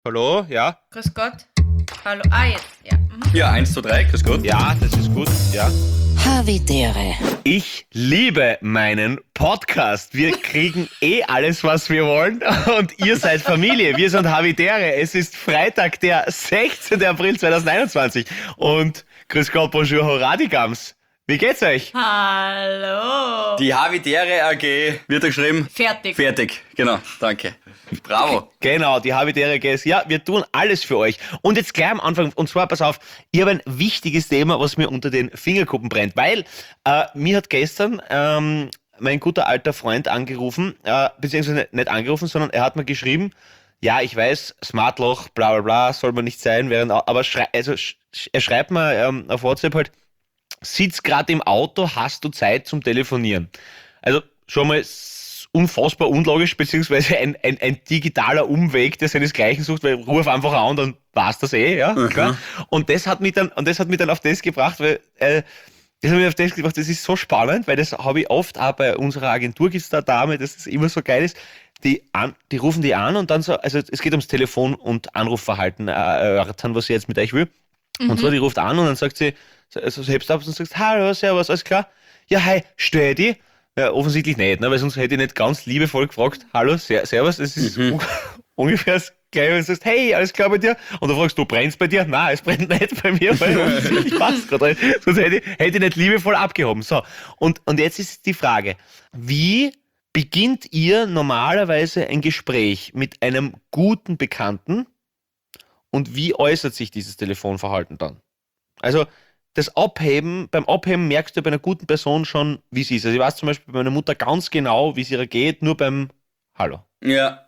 Hallo, ja? Grüß Gott. Hallo. Ah, jetzt. Ja. Ja, 1, 2, 3, grüß Gott. Ja, das ist gut, ja. Havidere. Ich liebe meinen Podcast. Wir kriegen alles, was wir wollen und ihr seid Familie. Wir sind Havidere. Es ist Freitag, der 16. April 2021 und grüß Gott, bonjour, horadikams. Wie geht's euch? Hallo. Die Havidere AG wird da geschrieben. Fertig. Fertig, genau, danke. Bravo. Genau, die Havidere GS. Ja, wir tun alles für euch. Und jetzt gleich am Anfang, und zwar, pass auf, ich habe ein wichtiges Thema, was mir unter den Fingerkuppen brennt, weil mir hat gestern mein guter alter Freund angerufen, beziehungsweise nicht angerufen, sondern er hat mir geschrieben, ja, ich weiß, Smartloch, bla bla bla, soll man nicht sein, aber er schreibt mir auf WhatsApp halt, sitz gerade im Auto, hast du Zeit zum Telefonieren? Also schon mal unfassbar unlogisch, beziehungsweise ein digitaler Umweg, der seinesgleichen sucht, weil ruf einfach an, dann war's das ja, klar. Und das hat mich dann auf das gebracht, weil das ist so spannend, weil das habe ich oft auch bei unserer Agentur, gibt's da eine Dame, dass das immer so geil ist, die rufen die an und dann so, also es geht ums Telefon- und Anrufverhalten erörtern, was ich jetzt mit euch will. Und zwar, die ruft an und dann sagt sie, also hebst du ab und sagst, hallo, servus, alles klar? Ja, hi, störe ich dich? Ja, offensichtlich nicht, ne? Weil sonst hätte ich nicht ganz liebevoll gefragt, hallo, servus, das ist ungefähr das Gleiche, wenn du sagst, hey, alles klar bei dir? Und du fragst, du brennst bei dir? Nein, es brennt nicht bei mir, weil offensichtlich passt gerade. Sonst hätte ich nicht liebevoll abgehoben. So, und jetzt ist die Frage, wie beginnt ihr normalerweise ein Gespräch mit einem guten Bekannten und wie äußert sich dieses Telefonverhalten dann? Also, beim Abheben merkst du bei einer guten Person schon, wie sie ist. Also ich weiß zum Beispiel bei meiner Mutter ganz genau, wie es ihr geht, nur beim Hallo. Ja.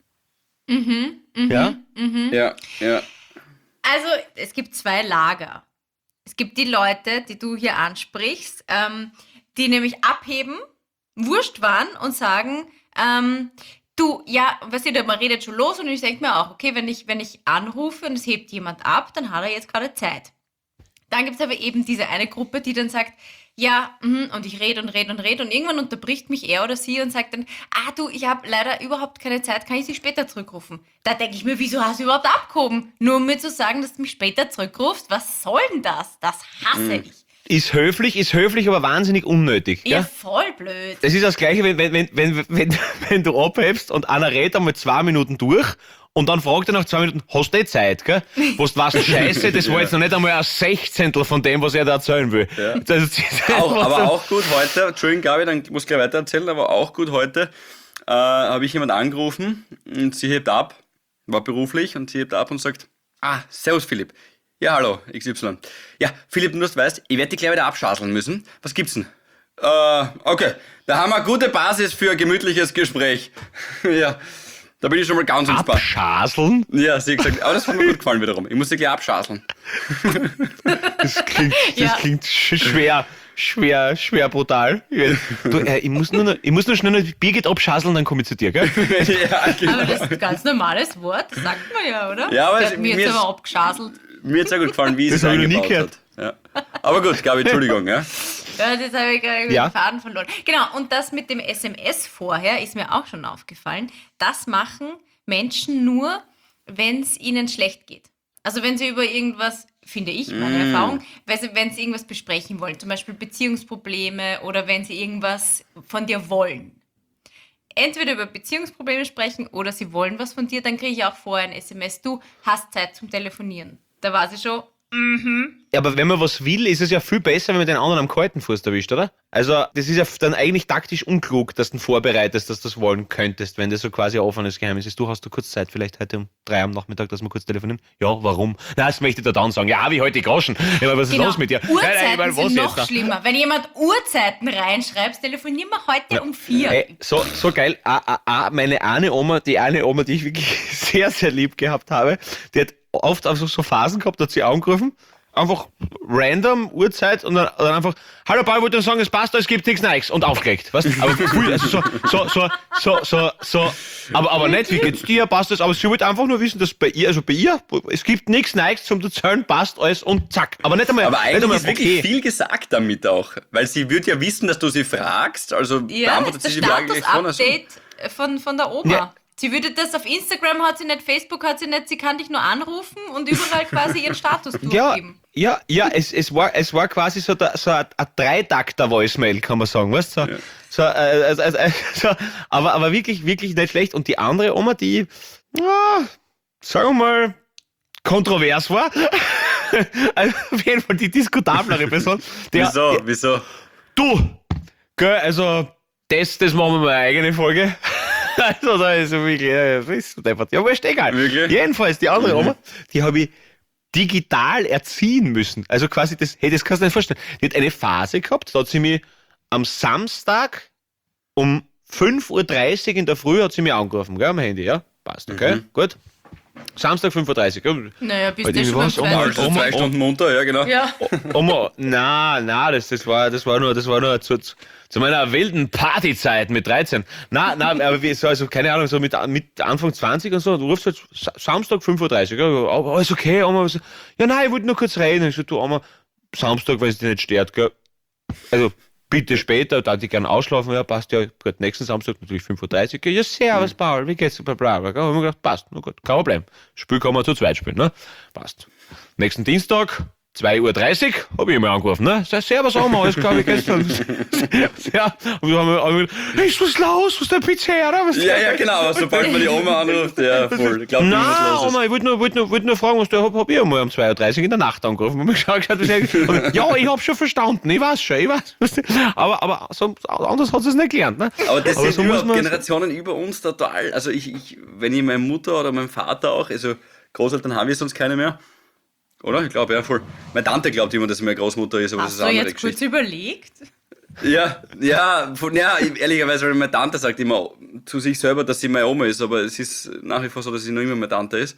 Ja? Ja. Also, es gibt zwei Lager. Es gibt die Leute, die du hier ansprichst, die nämlich abheben, wurscht waren und sagen, du, ja, weißt du, man redet schon los und ich denke mir auch, okay, wenn ich anrufe und es hebt jemand ab, dann hat er jetzt gerade Zeit. Dann gibt es aber eben diese eine Gruppe, die dann sagt, ja, und ich rede und irgendwann unterbricht mich er oder sie und sagt dann, du, ich habe leider überhaupt keine Zeit, kann ich Sie später zurückrufen? Da denke ich mir, wieso hast du überhaupt abgehoben? Nur um mir zu sagen, dass du mich später zurückrufst? Was soll denn das? Das hasse ich. Ist höflich, aber wahnsinnig unnötig. Ja, Gell? voll blöd. Das ist das Gleiche, wenn du abhebst und einer redet einmal 2 Minuten durch und dann fragt er nach 2 Minuten, hast du Zeit, gell? Wo du weißt, scheiße, das war jetzt noch nicht einmal ein Sechzehntel von dem, was er da erzählen will. Ja. Aber Auch gut heute, Entschuldigung, Gabi, dann muss ich gleich weiter erzählen, aber auch gut heute habe ich jemand angerufen und sie hebt ab, war beruflich und sie hebt ab und sagt, servus Philipp. Ja, hallo, XY. Ja, Philipp, nur dass du weißt, ich werde dich gleich wieder abschaseln müssen. Was gibt's denn? Okay, da haben wir eine gute Basis für ein gemütliches Gespräch. Ja, da bin ich schon mal ganz entspannt. abschaseln? Ja, sie hat gesagt, aber das hat mir gut gefallen wiederum. Ich muss dich gleich abschaseln. Das klingt schwer brutal. Ich muss nur schnell noch Birgit abschaseln, dann komme ich zu dir, gell? Ja, genau. Aber das ist ein ganz normales Wort, das sagt man ja, oder? Ja, aber Der hat mir mir jetzt ist- aber abgeschaselt. Mir hat es sehr gut gefallen, wie sie Das es habe ich noch nie eingebaut hat. Ja. Aber gut, Gabi, Entschuldigung. Ja. Ja, das habe ich gerade Ja. den Faden verloren. Genau, und das mit dem SMS vorher ist mir auch schon aufgefallen. Das machen Menschen nur, wenn es ihnen schlecht geht. Also wenn sie über irgendwas, finde ich, meine Erfahrung, wenn sie irgendwas besprechen wollen, zum Beispiel Beziehungsprobleme oder wenn sie irgendwas von dir wollen. Entweder über Beziehungsprobleme sprechen oder sie wollen was von dir, dann kriege ich auch vorher ein SMS, du hast Zeit zum Telefonieren. Da war sie schon, Ja, aber wenn man was will, ist es ja viel besser, wenn man den anderen am kalten Fuß erwischt, oder? Also, das ist ja dann eigentlich taktisch unklug, dass du ihn vorbereitest, dass du das wollen könntest, wenn das so quasi ein offenes Geheimnis ist. Du hast kurz Zeit, vielleicht heute um 3 am Nachmittag, dass wir kurz telefonieren? Ja, warum? Na, das möchte ich dir dann sagen. Ja, wie heute Groschen. Ja, aber was ist los mit dir? Uhrzeiten ich meine, was sind jetzt noch da? schlimmer. Wenn jemand Uhrzeiten reinschreibt, telefonieren wir heute um 4. Ey, so geil. Meine eine Oma, die ich wirklich sehr, sehr lieb gehabt habe, die hat oft einfach so Phasen gehabt, da hat sie angerufen, einfach random Uhrzeit und dann einfach, hallo Paul, ich wollte nur sagen, es passt, es gibt nichts Neues und aufgelegt. Weißt? Aber cool, also aber nicht, wie geht's dir, passt das, aber sie wollte einfach nur wissen, dass bei ihr, es gibt nichts Neues zum Erzählen, passt alles und zack. Aber nicht einmal, Aber nicht eigentlich einmal ist wirklich viel gesagt damit auch. Weil sie wird ja wissen, dass du sie fragst, also Ja, das beantwortet ist sie der die Frage gleich von. Also, Status-Update von der Oma. Ja, Sie würde das auf Instagram, hat sie nicht, Facebook hat sie nicht, sie kann dich nur anrufen und überall quasi ihren Status durchgeben. Ja, es war quasi so ein Dreitakter-Voicemail, kann man sagen, weißt du? Aber wirklich, wirklich nicht schlecht. Und die andere Oma, die, sagen wir mal, kontrovers war, also auf jeden Fall die diskutablere Person. Wieso? Du, gell, also das machen wir mal eine eigene Folge. Also da ist wirklich, ja, wurscht, egal. Wirklich? Jedenfalls, die andere Oma, die habe ich digital erziehen müssen. Also quasi, das kannst du dir nicht vorstellen. Die hat eine Phase gehabt, da hat sie mich am Samstag um 5:30 Uhr in der Früh hat sie mich angerufen, gell, am Handy, ja? Passt, okay, gut. Samstag 5:30 Uhr, gell? Naja, bist Halt du schon irgendwie beim was, zweiten. Also 2 Stunden munter, ja genau. Ja. Oma, das war nur zu meiner wilden Partyzeit mit 13. Aber also keine Ahnung, so mit Anfang 20 und so, du rufst halt Samstag 5:30 Uhr, ja, alles okay, Oma. Ja, nein, ich wollte nur kurz reden. Ich so, du Oma, Samstag, wenn es dich nicht stört, gell? Also, bitte später, da ich gern ausschlafen, ja, passt ja, gut, nächsten Samstag natürlich 5:30 Uhr, ja, servus, Paul, wie geht's dir, bla, hab ich mir gedacht, passt, na gut, kein Problem. Spiel kann man zu zweit spielen, ne? Passt. Nächsten Dienstag, 2:30 Uhr, hab ich immer angerufen, ne? Sag, servus, Oma, alles klar, wie geht's dir? Ja, und wir haben gesagt, ist was los, was ist der Pizzeria? Ja, genau, sobald man die Oma anruft, ja, voll. Ich glaub, Nein, was los ist. Oma, ich wollte nur fragen, was du hab ich einmal um 2:30 Uhr in der Nacht angerufen und mir geschaut, ja, ich hab schon verstanden, ich weiß. Aber so, anders hat sie es nicht gelernt, ne? Aber das sind so überhaupt Generationen über uns total. Also wenn ich meine Mutter oder meinen Vater auch, also Großeltern haben wir sonst keine mehr. Oder? Ich glaube, ja, voll. Meine Tante glaubt immer, dass sie meine Großmutter ist, aber das Hast ist du eine andere jetzt kurz Geschichte. überlegt? Ja, ehrlicherweise, weil meine Tante sagt immer zu sich selber, dass sie meine Oma ist, aber es ist nach wie vor so, dass sie noch immer meine Tante ist.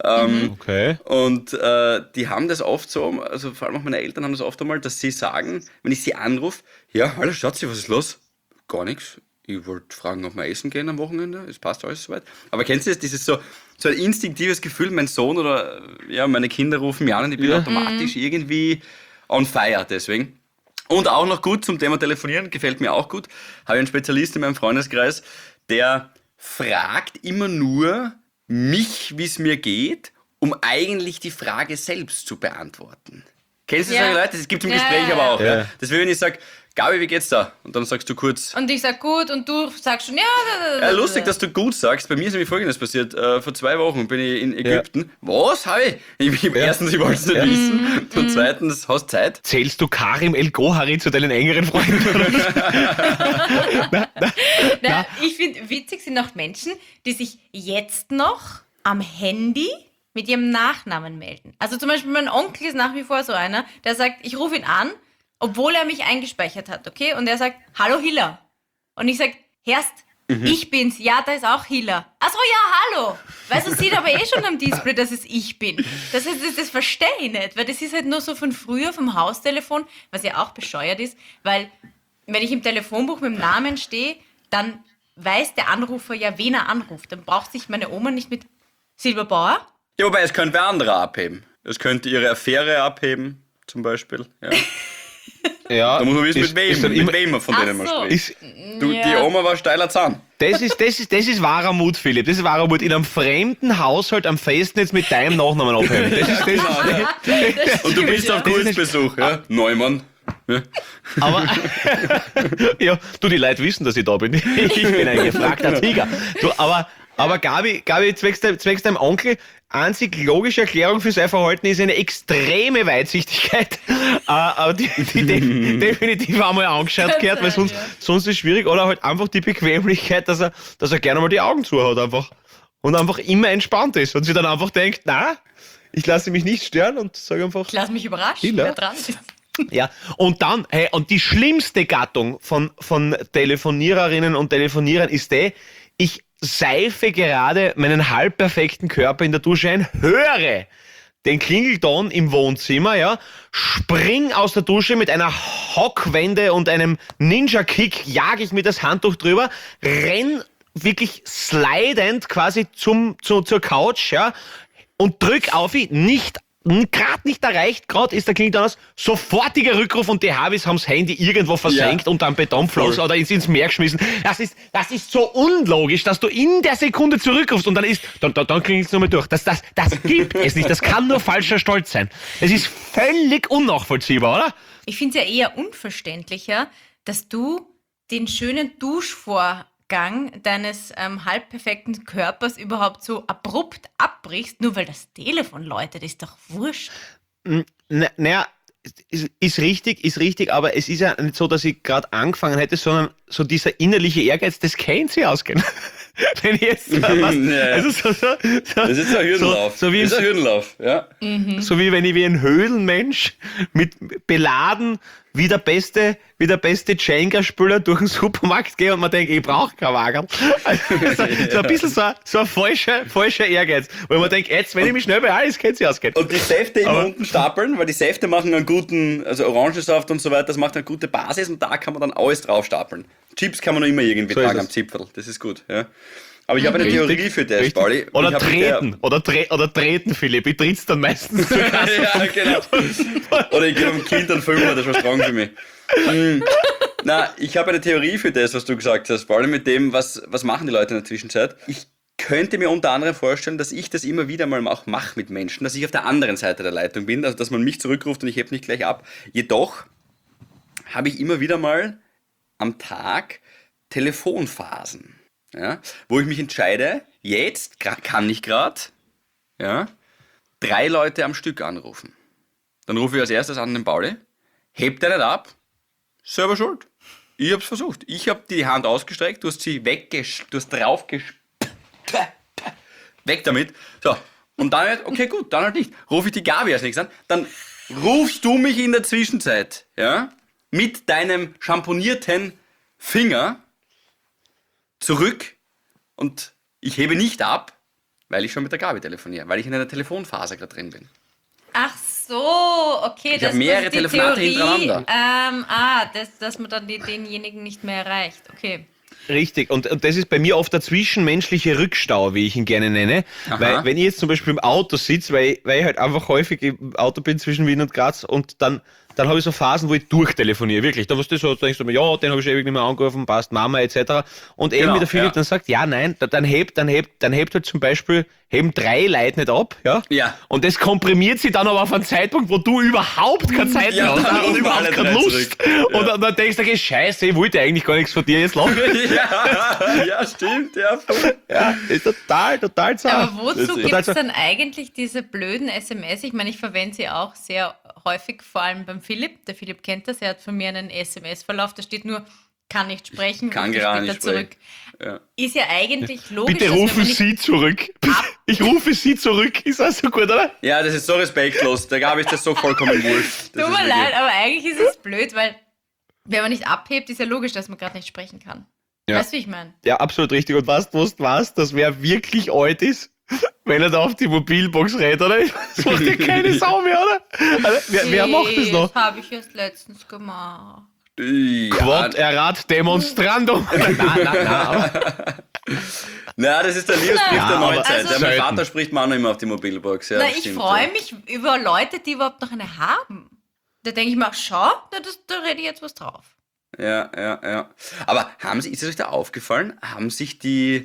Okay. Und die haben das oft so, also vor allem auch meine Eltern haben das oft einmal, dass sie sagen, wenn ich sie anrufe, ja, hallo Schatzi, was ist los? Gar nichts. Ich wollte fragen, ob wir essen gehen am Wochenende. Es passt alles soweit. Aber kennst du das? Dieses so ein instinktives Gefühl, mein Sohn oder ja, meine Kinder rufen mich an und ich bin automatisch irgendwie on fire deswegen. Und auch noch gut zum Thema Telefonieren, gefällt mir auch gut. Habe ich einen Spezialist in meinem Freundeskreis, der fragt immer nur mich, wie es mir geht, um eigentlich die Frage selbst zu beantworten. Kennst du solche Leute? Das gibt es im Gespräch aber auch. Ja. Deswegen, wenn ich sage, Gabi, wie geht's da? Und dann sagst du kurz. Und ich sag gut und du sagst schon, ja. Lustig, dass du gut sagst. Bei mir ist nämlich Folgendes passiert. Vor 2 Wochen bin ich in Ägypten. Ja. Was? Erstens, ich wollte es nicht wissen. Und zweitens, hast Zeit? Zählst du Karim El-Gohari zu deinen engeren Freunden? Na, ich finde, witzig sind auch Menschen, die sich jetzt noch am Handy mit ihrem Nachnamen melden. Also zum Beispiel mein Onkel ist nach wie vor so einer, der sagt, ich rufe ihn an, obwohl er mich eingespeichert hat, okay? Und er sagt, hallo Hilla. Und ich sag, Herst, ich bin's. Ja, da ist auch Hilla. Ach so, ja, hallo. Weißt du, sieht aber schon am Display, dass es ich bin. Das verstehe ich nicht, weil das ist halt nur so von früher, vom Haustelefon, was ja auch bescheuert ist, weil wenn ich im Telefonbuch mit dem Namen stehe, dann weiß der Anrufer ja, wen er anruft. Dann braucht sich meine Oma nicht mit Silberbauer. Ja, wobei, es könnte wer anderer abheben. Es könnte ihre Affäre abheben, zum Beispiel. Ja. Ja, da muss man wissen, mit wem man von denen man spricht. Die Oma war steiler Zahn. Das ist wahrer Mut, Philipp. Das ist wahrer Mut. In einem fremden Haushalt am Festnetz mit deinem Nachnamen abheben. Und du bist auf Kurzbesuch, ja? Neumann. Ja. Aber, ja, du, die Leute wissen, dass ich da bin. Ich bin ein gefragter Tiger. Du, aber Gabi, zwecks deinem Onkel, einzig logische Erklärung für sein Verhalten ist eine extreme Weitsichtigkeit. Aber die definitiv einmal angeschaut gehört, weil sonst ist es schwierig. Oder halt einfach die Bequemlichkeit, dass er gerne mal die Augen zu hat einfach. Und einfach immer entspannt ist. Und sich dann einfach denkt, na, ich lasse mich nicht stören und sage einfach. Ich lasse mich überraschen, wer dran ist. Ja, und dann, und die schlimmste Gattung von Telefoniererinnen und Telefonierern ist ich seife gerade meinen halbperfekten Körper in der Dusche ein, höre den Klingelton im Wohnzimmer, ja, spring aus der Dusche mit einer Hockwende und einem Ninja-Kick, jage ich mir das Handtuch drüber, renn wirklich slidend quasi zur Couch, ja, und drück auf nicht gerade nicht erreicht, gerade ist der klingt anders, sofortiger Rückruf und die Harveys haben das Handy irgendwo versenkt und am Betonfloß Voll. oder ins Meer geschmissen. Das ist so unlogisch, dass du in der Sekunde zurückrufst und dann klingelt es nochmal durch. Das gibt es nicht. Das kann nur falscher Stolz sein. Es ist völlig unnachvollziehbar, oder? Ich finde es ja eher unverständlicher, dass du den schönen Duschvorgang deines halbperfekten Körpers überhaupt so abrupt abbrichst, nur weil das Telefon läutet. Ist doch wurscht. Naja, ist richtig, aber es ist ja nicht so, dass ich gerade angefangen hätte, sondern so dieser innerliche Ehrgeiz, das kennt sie ausgehen. Wenn ich jetzt also Das ist ein Hürdenlauf. So wie das ist ein Hürdenlauf, ja. So wie wenn ich wie ein Höhlenmensch mit beladen wie der beste Jenga-Spieler durch den Supermarkt gehe und man denkt, ich brauche kein Wagen. Also, so ein bisschen so ein falscher Ehrgeiz. Weil man denkt, jetzt, wenn ich mich schnell beeile, das kennt sie ausgehen. Und die Säfte immer unten stapeln, weil die Säfte machen einen guten, also Orangensaft und so weiter, das macht eine gute Basis und da kann man dann alles drauf stapeln. Chips kann man noch immer irgendwie So ist tragen es. am Zipfel, das ist gut, ja. Aber ich habe eine Theorie für das, Richtig. Pauli. Oder Ich hab treten. Oder treten, Philipp. Ich tritt's dann meistens zur Kasse. Ja, genau. Oder ich gebe dem Kind einen Fünfer, das war strong für mich. Na, ich habe eine Theorie für das, was du gesagt hast, vor allem mit dem, was machen die Leute in der Zwischenzeit. Ich könnte mir unter anderem vorstellen, dass ich das immer wieder mal auch mache mit Menschen, dass ich auf der anderen Seite der Leitung bin, also dass man mich zurückruft und ich heb nicht gleich ab. Jedoch habe ich immer wieder mal am Tag Telefonphasen, ja, wo ich mich entscheide, jetzt kann ich gerade, ja, 3 Leute am Stück anrufen. Dann rufe ich als erstes an den Pauli, hebt er nicht ab, selber schuld. Ich hab's versucht. Ich hab die Hand ausgestreckt, du hast sie weg damit. So, und dann halt, okay gut, dann halt nicht. Rufe ich die Gabi als nächstes an, dann rufst du mich in der Zwischenzeit, ja, mit deinem champonierten Finger zurück und ich hebe nicht ab, weil ich schon mit der Gabi telefoniere, weil ich in einer Telefonphase gerade drin bin. Ach so, okay. Ich habe mehrere ist die Telefonate Theorie, hintereinander. dass man dann denjenigen nicht mehr erreicht. Okay. Richtig, und das ist bei mir oft der zwischenmenschliche Rückstau, wie ich ihn gerne nenne. Aha. Weil, wenn ich jetzt zum Beispiel im Auto sitze, weil ich halt einfach häufig im Auto bin zwischen Wien und Graz und dann habe ich so Phasen, wo ich durchtelefoniere, wirklich. Da was du so denkst du mir, ja, den habe ich ewig nicht mehr angerufen, passt, Mama, etc. Und eben Genau, wie der Philipp ja. dann sagt, ja, nein, dann hebt halt zum Beispiel, heben 3 Leute nicht ab, ja? Ja. Und das komprimiert sich dann aber auf einen Zeitpunkt, wo du überhaupt keine Zeit mehr Ja, hast dann und rufen überhaupt alle keine 3 Lust. zurück. Und dann denkst du, okay, scheiße, ich wollte eigentlich gar nichts von dir, jetzt lauf. Ja, stimmt, ja. Voll. Ja, ist total zart. Aber wozu Das ist- gibt es dann eigentlich diese blöden SMS? Ich meine, ich verwende sie auch sehr häufig, vor allem beim Philipp. Der Philipp kennt das, er hat von mir einen SMS-Verlauf, da steht nur, kann nicht sprechen, Kann rufe gerade später nicht zurück. Ja. Ist ja eigentlich logisch, Bitte dass wenn rufen man nicht Sie zurück. Ich rufe Sie zurück. Ist auch so gut, oder? Ja, das ist so respektlos. Der Gabi ist das so vollkommen wurscht. Das Tut ist mir wirklich- leid, aber eigentlich ist es blöd, weil wenn man nicht abhebt, ist ja logisch, dass man gerade nicht sprechen kann. Ja. Weißt du, wie ich meine? Ja, absolut richtig. Und weißt du, dass wer wirklich alt ist, wenn er da auf die Mobilbox redet, oder? Das macht ja keine Sau mehr, oder? Also, wer macht das noch? Das habe ich erst letztens gemacht. Ja, Quod erat demonstrandum. Nein, aber na, das ist der Liebesbrief Ja, der aber Neuzeit. also- Mein Selten. Vater spricht mir auch noch immer auf die Mobilbox. Ja, Na, das ich stimmt, freue ja. mich über Leute, die überhaupt noch eine haben. Da denke ich mir, ach, schau, da rede ich jetzt was drauf. Ja. Aber ist es euch da aufgefallen? Haben sich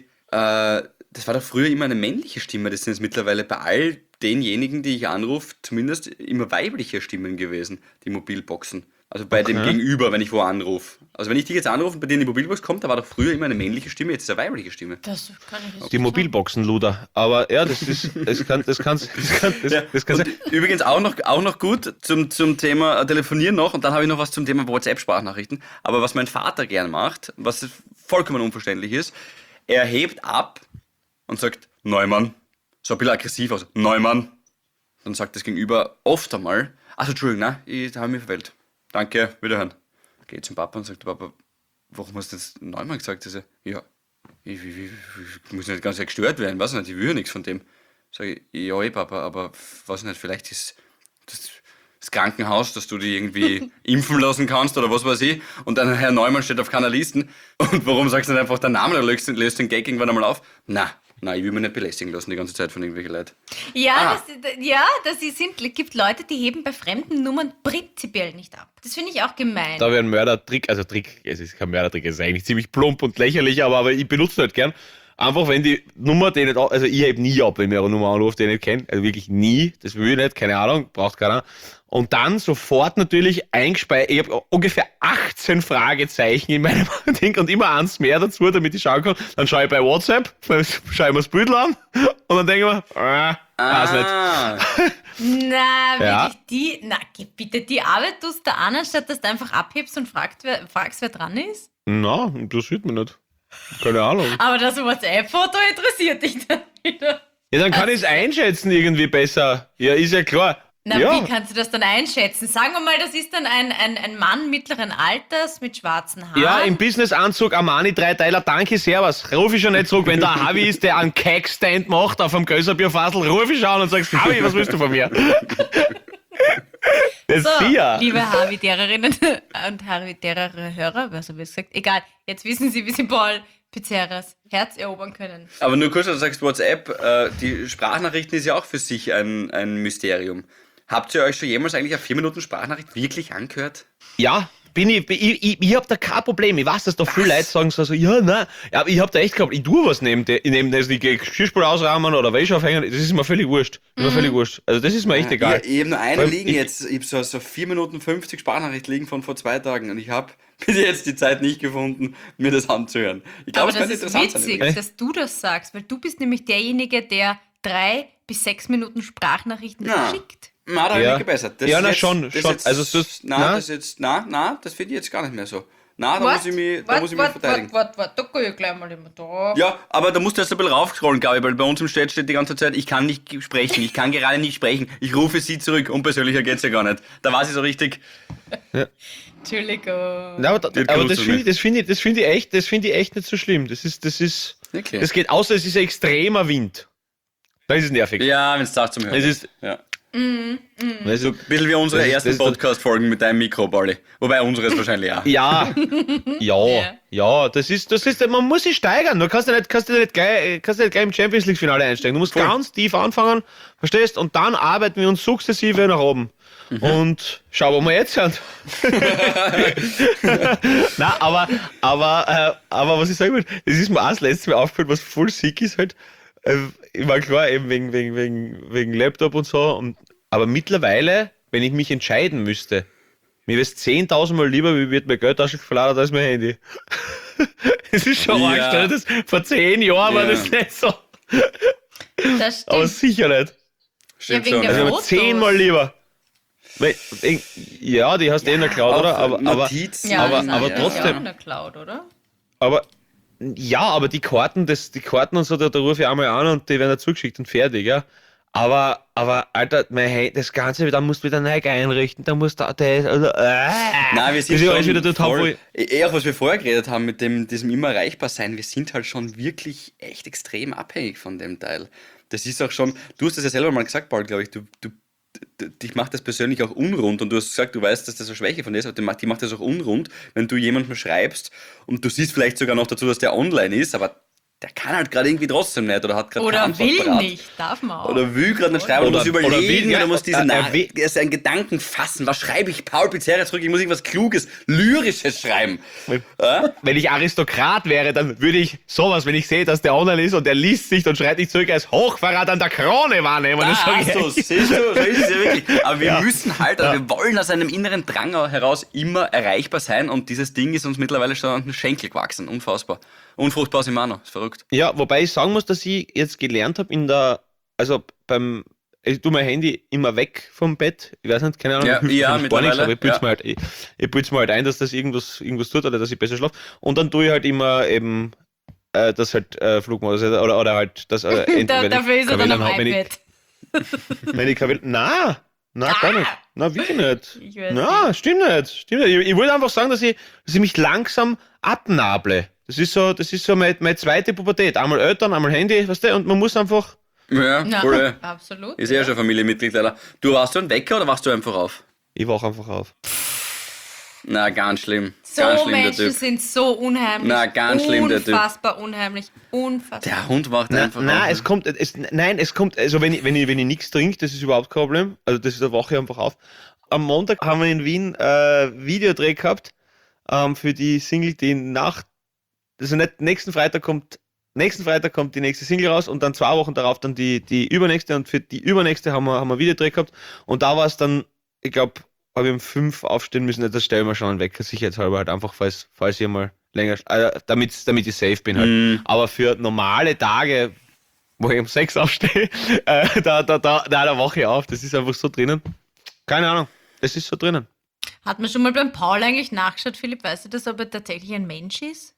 das war doch früher immer eine männliche Stimme, das sind jetzt mittlerweile bei all denjenigen, die ich anrufe, zumindest immer weibliche Stimmen gewesen, die Mobilboxen. Also bei dem Gegenüber, wenn ich wo anrufe. Also wenn ich dich jetzt anrufe und bei dir in die Mobilbox kommt, da war doch früher immer eine männliche Stimme, jetzt ist eine weibliche Stimme. Das kann ich jetzt die nicht Mobilboxen, Luder. Aber ja, das kann sein. Und übrigens auch noch gut zum Thema Telefonieren noch und dann habe ich noch was zum Thema WhatsApp-Sprachnachrichten. Aber was mein Vater gern macht, was vollkommen unverständlich ist, er hebt ab und sagt, Neumann. So ein bisschen aggressiv aus, Neumann. Dann sagt das Gegenüber oft einmal, also Entschuldigung, nein, ich habe mich verwählt. Danke, wiederhören. Geht zum Papa und sagt, Papa, warum hast du jetzt Neumann gesagt? Also, ja, ich muss nicht ganz gestört werden, weiß nicht, ich will ja nichts von dem. Sag ich, ja, Papa, aber weiß nicht, vielleicht ist das Krankenhaus, dass du die irgendwie impfen lassen kannst oder was weiß ich. Und dann Herr Neumann steht auf keiner Liste. Und warum sagst du nicht einfach den Namen oder löst den Gag irgendwann einmal auf? Na, Nein, ich will mich nicht belästigen lassen die ganze Zeit von irgendwelchen Leuten. Ja, gibt Leute, die heben bei fremden Nummern prinzipiell nicht ab. Das finde ich auch gemein. Da wäre ein Mördertrick, es ist kein Mördertrick, es ist eigentlich ziemlich plump und lächerlich, aber ich benutze es nicht gern. Einfach, wenn die Nummer, die nicht, also ich heb nie ab, wenn mir eine Nummer anruft, die ich nicht kenne, also wirklich nie, das will ich nicht, keine Ahnung, braucht keiner. Und dann sofort natürlich eingespeichert, ich habe ungefähr 18 Fragezeichen in meinem Ding und immer eins mehr dazu, damit ich schauen kann. Dann schaue ich bei WhatsApp, schaue ich mir das Bild an und dann denke ich mir, weiß nicht. Na, Ja. wirklich gib bitte die Arbeit tust da an, anstatt dass du einfach abhebst und fragst, wer dran ist. Na, interessiert mich nicht. Keine Ahnung. Aber das WhatsApp-Foto interessiert dich dann wieder. Ja, dann kann ich es einschätzen irgendwie besser. Ja, ist ja klar. Na, ja. wie kannst du das dann einschätzen? Sagen wir mal, das ist dann ein Mann mittleren Alters mit schwarzen Haaren. Ja, im Businessanzug Armani 3-Teiler, danke, servus. Ruf ich schon nicht zurück, wenn der Harvey ist, der einen Cake-Stand macht auf einem Gösserbierfassel, ruf ich schon an und sagst, Harvey, was willst du von mir? Das So, ist sicher. liebe Harvey-Dererinnen und Harvey-Derer-Hörer, was habe ich gesagt? Egal, jetzt wissen Sie, wie Sie Paul Pizzeras Herz erobern können. Aber nur kurz, du sagst WhatsApp, die Sprachnachrichten ist ja auch für sich ein Mysterium. Habt ihr euch schon jemals eigentlich eine 4 Minuten Sprachnachricht wirklich angehört? Ja, ich hab da kein Problem. Ich weiß, dass da viele Leute sagen so, ja, nein. Ja, aber ich hab da echt gehabt, ich tue was neben das, die Geschirrspül ausrahmen oder Wäsche aufhängen, das ist mir völlig wurscht. Also das ist mir echt egal. Ich habe nur eine Weil liegen jetzt, ich habe so 4 Minuten 50 Sprachnachricht liegen von vor 2 Tagen und ich habe bis jetzt die Zeit nicht gefunden, mir das anzuhören. Ich glaube, Aber es das könnte ist interessant witzig, sein. dass du das sagst, weil du bist nämlich derjenige, der 3 bis 6 Minuten Sprachnachrichten Na. schickt. Na, da habe ich mich gebessert. Das Ja, ist na jetzt, schon. Jetzt, Also das- na? das finde ich jetzt gar nicht mehr so. Na, da muss ich mich verteidigen. Warte, da gehe ich gleich mal immer da. Ja, aber da musst du erst ein bisschen raufscrollen, glaube ich, weil bei uns im Chat steht die ganze Zeit, ich kann nicht sprechen, ich kann gerade nicht sprechen, ich rufe sie zurück, unpersönlicher geht's ja gar nicht. Da war sie so richtig. Entschuldigung. Na, aber das gruselt finde ich echt nicht so schlimm. Das Okay. das geht, außer es ist ein extremer Wind. Da ist es nervig. Ja, wenn es sagt zum Hören. Es ist, Ja. es So ist, ein bisschen wie unsere Das ist- ersten das ist- Podcast-Folgen mit deinem Mikro, Balli. Wobei unseres wahrscheinlich auch. ja, das ist, man muss sich steigern. Du kannst ja nicht gleich im Champions League Finale einsteigen. Du musst Voll. ganz tief anfangen, verstehst? Und dann arbeiten wir uns sukzessive nach oben. Und schauen wir mal jetzt an. Na, aber was ich sagen will, das ist mir auch das letzte Mal aufgefallen, was voll sick ist halt. Ich war klar, eben wegen Laptop und so. Aber mittlerweile, wenn ich mich entscheiden müsste, mir wäre es 10.000 Mal lieber, wie wird mein Geldtasche verladen als mein Handy. Das ist schon arg, Ja. das vor 10 Jahren war Ja. das nicht so. Das Aber stimmt. sicher nicht. Stimmt wegen schon. der Also Fotos. 10-mal lieber. Ja, die hast du in der Cloud, oder? Aber Notizen. Ja, aber- das ist aber ja trotzdem- auch in der Cloud, oder? aber die Karten und so, da rufe ich einmal an und die werden dann zugeschickt und fertig, ja. Aber Alter, das Ganze, da musst du wieder neu einrichten, da musst du das, also, Nein, wir sind das ist ja alles schon wieder total voll, auch was wir vorher geredet haben mit diesem immer erreichbar sein, wir sind halt schon wirklich echt extrem abhängig von dem Teil. Das ist auch schon, du hast das ja selber mal gesagt, Paul, glaube ich, dich macht das persönlich auch unrund und du hast gesagt, du weißt, dass das eine Schwäche von dir ist, aber die macht das auch unrund, wenn du jemandem schreibst und du siehst vielleicht sogar noch dazu, dass der online ist, aber der kann halt gerade irgendwie trotzdem nicht oder hat gerade keine Oder Antwort will parat. nicht, darf man auch. Oder will gerade nicht schreiben, oder muss Oder überlegen, will, ja, oder muss seinen Gedanken fassen. Was schreibe ich Paul Pizzeria zurück? Ich muss irgendwas Kluges, Lyrisches schreiben. Wenn ich Aristokrat wäre, dann würde ich sowas, wenn ich sehe, dass der online ist und der liest sich und schreibt nicht zurück, als Hochverrat an der Krone wahrnehmen. Das sag ich So, echt. siehst du, so ist es ja wirklich. Aber wir müssen halt, also wir wollen aus einem inneren Drang heraus immer erreichbar sein und dieses Ding ist uns mittlerweile schon an den Schenkel gewachsen. Unfassbar. Unfruchtbar sind wir auch noch. Ist verrückt. Ja, wobei ich sagen muss, dass ich jetzt gelernt habe ich tue mein Handy immer weg vom Bett. Ich weiß nicht, keine Ahnung, Ja, hilft ja, wahrscheinlich gar nichts, mittlerweile, aber ich bild's ja. mir halt, ich bild's mir halt ein, dass das irgendwas tut oder dass ich besser schlafe. Und dann tue ich halt immer eben das halt Flugmodus oder halt das Dafür ist er dann am iPad. Wenn ich will. Na, gar nicht. Na, wirklich nicht. Ich weiß Na, stimmt nicht. Ich wollte einfach sagen, dass ich mich langsam abnable. Das ist so meine zweite Pubertät. Einmal Eltern, einmal Handy, weißt du, und man muss einfach. Ja, Ja, voll. absolut. Ist ja schon Familienmitglied leider. Du warst du ein Wecker oder warst du einfach auf? Ich wach einfach auf. Na, ganz schlimm. So Ganz schlimm, der Menschen Typ. sind so unheimlich. Na, ganz schlimm, der Typ. Unfassbar unheimlich. Unfassbar. Der Hund macht einfach Nein, auf. es kommt, also wenn ich nichts trinke, das ist überhaupt kein Problem. Also das ist eine Woche einfach auf. Am Montag haben wir in Wien Videodreh gehabt für die Single, die also nicht nächsten Freitag kommt die nächste Single raus und dann 2 Wochen darauf dann die übernächste und für die übernächste haben wir Videodreh gehabt und da war es dann, ich glaube, habe ich um 5 aufstehen müssen, das stellen wir schon einen Wecker, sicherheitshalber halt einfach, falls ich mal länger, damit ich safe bin halt. Aber für normale Tage, wo ich um 6 aufstehe, da eine Woche auf, das ist einfach so drinnen. Keine Ahnung, das ist so drinnen. Hat man schon mal beim Paul eigentlich nachgeschaut, Philipp, weißt du das, ob er tatsächlich ein Mensch ist?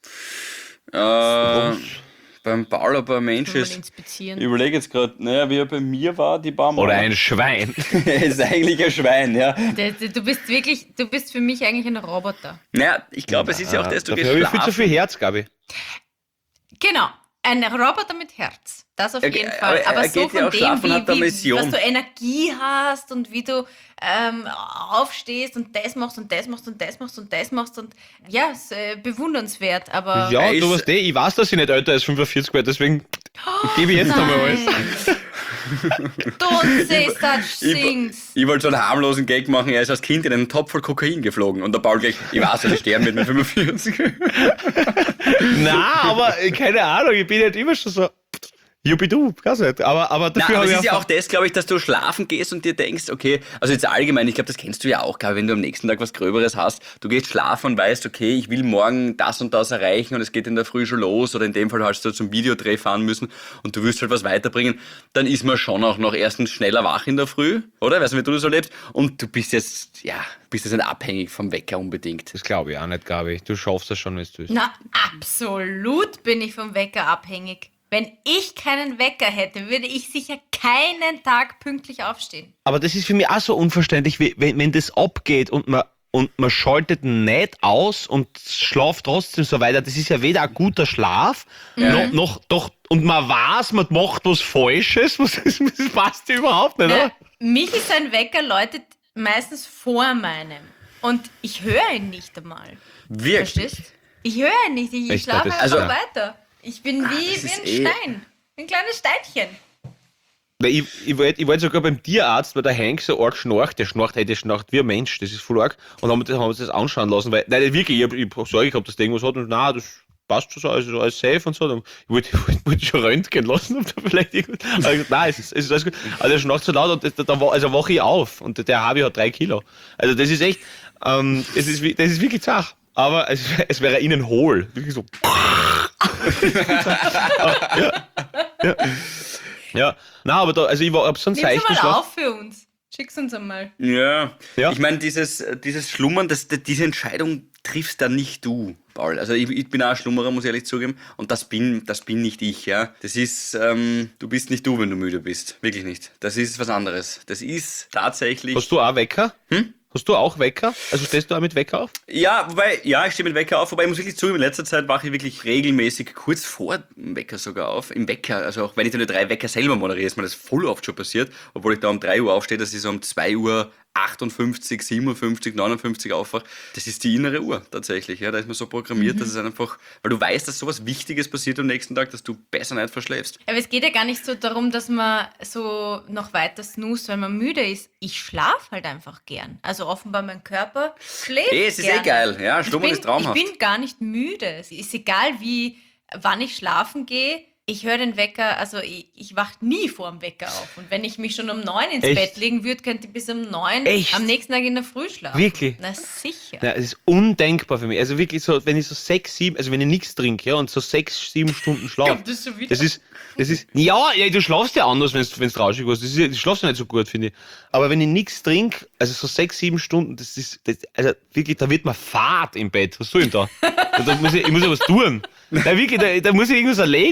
Beim Paul, ob er ein Mensch Kann man ist. inspizieren. Ich überlege jetzt gerade, naja, wie er bei mir war, die paar Mal. Oder ein Schwein. Er ist eigentlich ein Schwein, ja. Du bist für mich eigentlich ein Roboter. Naja, ich glaube, es ist ja auch das, du Dafür gehst habe ich viel zu schlafen. viel Herz, Gabi. Genau, ein Roboter mit Herz. Das auf jeden Fall. aber Aber er so geht ja von auch schlafen und hat eine dem, Mission. dass du Energie hast und wie du aufstehst und das machst und das machst und das machst und das machst und ja, ist bewundernswert, aber Ja, Er du ist- weißt ich weiß, dass ich nicht älter als 45 werde, deswegen gebe ich jetzt nochmal alles. Don't say such things. Ich wollte so einen harmlosen Gag machen, er ist als Kind in einen Topf voll Kokain geflogen und der Paul gleich, ich weiß, ich sterben mit 45. Na, aber keine Ahnung, ich bin halt immer schon so Jubidu, kann's nicht. Aber Na, dafür aber habe es ich ist ja einfach- auch das, glaube ich, dass du schlafen gehst und dir denkst, okay, also jetzt allgemein, ich glaube, das kennst du ja auch, wenn du am nächsten Tag was Gröberes hast, du gehst schlafen und weißt, okay, ich will morgen das und das erreichen und es geht in der Früh schon los oder in dem Fall hast du zum Videodreh fahren müssen und du willst halt was weiterbringen, dann ist man schon auch noch erstens schneller wach in der Früh, oder? Weißt du, wie du das erlebst? Und du bist jetzt nicht abhängig vom Wecker unbedingt. Das glaube ich auch nicht, Gabi. Du schaffst das schon, wenn du willst. Na, absolut bin ich vom Wecker abhängig. Wenn ich keinen Wecker hätte, würde ich sicher keinen Tag pünktlich aufstehen. Aber das ist für mich auch so unverständlich, wenn das abgeht und man schaltet nicht aus und schlaft trotzdem so weiter. Das ist ja weder ein guter Schlaf, und man weiß, man macht was Falsches. Das passt ja überhaupt nicht, oder? Mich ist ein Wecker läutet meistens vor meinem. Und ich höre ihn nicht einmal. Wirklich? Verstehst? Ich höre ihn nicht. Ich Echt? schlafe Das- einfach also- weiter. Ich bin wie das ist ein Stein. Ein kleines Steinchen. Weil ich wollte sogar beim Tierarzt, weil der Hank so arg schnarcht, der schnarcht wie ein Mensch, das ist voll arg. Und haben wir uns das anschauen lassen, weil, nein, wirklich, ich hab Sorge gehabt, dass der irgendwas hat und nein, das passt schon so, also alles safe und so. Ich wollte schon röntgen lassen, ob da vielleicht irgendwas, aber ich gesagt, nein, es ist alles gut. Aber der schnarcht so laut und also wache ich auf und der Harvey hat 3 Kilo. Also das ist echt, das ist wirklich zach. Aber es wäre innen hohl. Wirklich so. Ja. Na, aber also ich hab so einen Nimm's seichten mal Schlaf. auf für uns. Schick's uns einmal. Ja. Ja. Ich meine, dieses Schlummern, diese Entscheidung triffst dann nicht du, Paul. Also ich bin auch ein Schlummerer, muss ich ehrlich zugeben. Und das bin nicht ich, ja. Das ist, du bist nicht du, wenn du müde bist. Wirklich nicht. Das ist was anderes. Das ist tatsächlich... Hast du auch Wecker? Hast du auch Wecker? Also stehst du auch mit Wecker auf? Ja, ich stehe mit Wecker auf, wobei ich muss wirklich zugeben, in letzter Zeit wache ich wirklich regelmäßig kurz vor dem Wecker sogar auf. Im Wecker, also auch wenn ich dann 3 Wecker selber moderiere, ist mir das voll oft schon passiert, obwohl ich da um 3 Uhr aufstehe, dass ich so um 2 Uhr 58, 57, 59 aufwache. Das ist die innere Uhr tatsächlich. Ja. Da ist man so programmiert, dass es einfach, weil du weißt, dass sowas Wichtiges passiert am nächsten Tag, dass du besser nicht verschläfst. Aber es geht ja gar nicht so darum, dass man so noch weiter snoost, weil man müde ist. Ich schlafe halt einfach gern. Also offenbar mein Körper schläft Es ist gerne. geil. Ja, Schlummern ist traumhaft. Ich bin gar nicht müde. Es ist egal, wann ich schlafen gehe. Ich höre den Wecker, also ich wach nie vor dem Wecker auf. Und wenn ich mich schon um 9 ins Echt? Bett legen würde, könnte ich bis um 9 Echt? am nächsten Tag in der Früh schlafen. Wirklich? Na sicher. Ja, es ist undenkbar für mich. Also wirklich so, wenn ich so 6, 7, also wenn ich nichts trinke, ja, und so 6, 7 Stunden schlafe. Kommt das schon wieder? Das ist, ja, du schlafst ja anders, wenn du rauschig warst. Du schlafst ja nicht so gut, finde ich. Aber wenn ich nichts trinke, also so 6, 7 Stunden, also wirklich, da wird mir Fahrt im Bett. Was soll ich denn da? Ich muss ja was tun. Da wirklich, da muss ich irgendwas erledigen. Und